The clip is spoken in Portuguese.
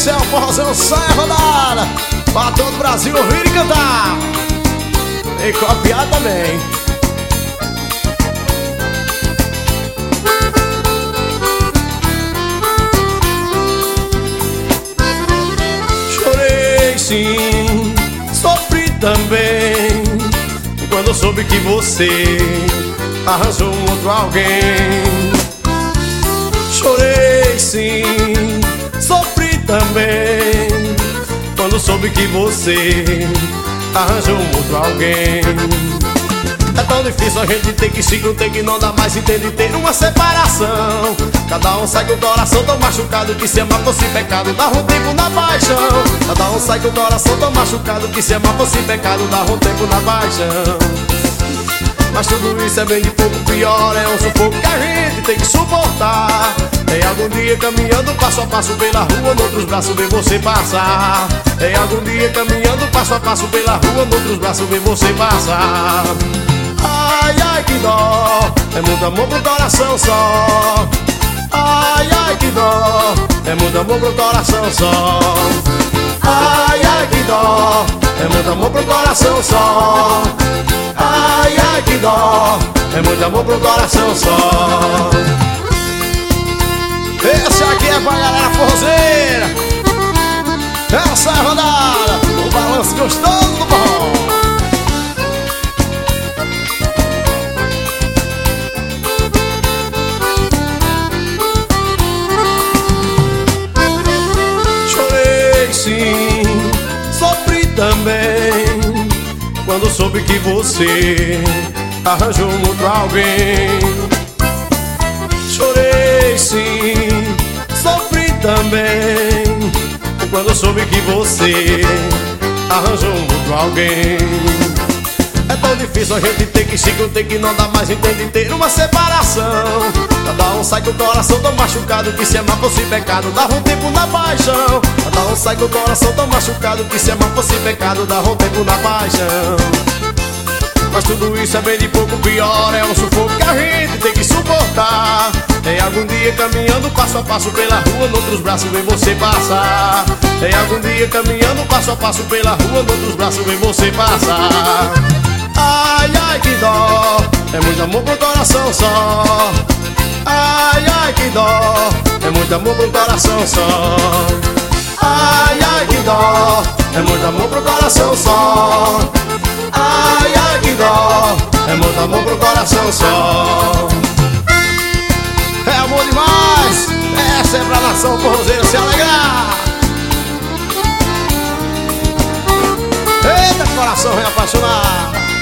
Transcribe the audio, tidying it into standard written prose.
Esse é o forrozão Sai Rodada, pra todo o Brasil ouvir e cantar e copiar também. Chorei sim, sofri também, quando soube que você arranjou um outro alguém. Chorei sim, sofri também, quando soube que você arranjou um outro alguém. É tão difícil a gente ter que se conter que não dá mais entender ter uma separação. Cada um sai com o coração tão machucado que se amar fosse pecado, dá um tempo na paixão. Cada um sai com o coração tão machucado que se amar fosse pecado, dá um tempo na paixão. Mas tudo isso é bem de pouco pior, é um sufoco que a gente tem que suportar. Tem algum dia caminhando passo a passo pela rua, noutros braços ver você passar. Tem algum dia caminhando passo a passo pela rua, noutros braços ver você passar. Ai, ai, que dó, é muito amor pro coração só. Ai, ai, que dó, é muito amor pro coração só. Ai, ai, que dó, é muito amor pro coração só. Ai, ai, que dó, é muito amor pro coração só. Esse aqui é pra galera forrozeira. Essa é a rodada, o balanço gostoso do forró. Chorei sim, sofri também, quando soube que você arranjou um outro alguém. Chorei sim, sofri também, quando soube que você arranjou um outro alguém. É tão difícil a gente ter que se conter que não dá mais entender ter uma separação. Cada um sai com o coração tão machucado que se amar fosse pecado, dava um tempo na paixão. Cada um sai com o coração tão machucado que se amar fosse pecado, dava um tempo na paixão. Mas tudo isso é bem de pouco pior, é um sufoco que a gente tem que suportar. Tem algum dia caminhando passo a passo pela rua, noutros braços vem você passar. Tem algum dia caminhando passo a passo pela rua, noutros braços vem você passar. Ai, ai, que dó, é muito amor pro coração só. Ai, ai, que dó, é muito amor pro coração só. Ai, ai, que dó, é muito amor pro coração só. Ai, ai, que dó, é muito amor pro coração só. É amor demais, essa é pra nação forrozeira se alegrar. Eita, coração reapaixonado.